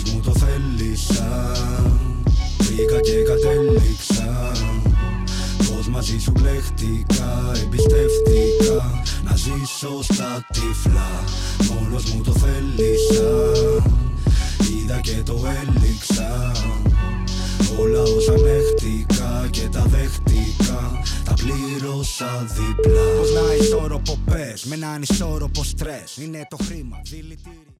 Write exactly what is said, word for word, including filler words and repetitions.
μου το θέλησα, βρήκα και κατέληξα πως μαζί σου μπλέχτηκα, εμπιστεύτηκα να ζήσω στα τυφλά. Μόνος μου το θέλησα, είδα και το έληξα. Όλα όσα ανέχτηκα και τα δέχτηκα, τα πλήρωσα διπλά. Πως να ισόρροπο πες, με έναν ισόρροπο στρες, είναι το χρήμα δηλητήριο.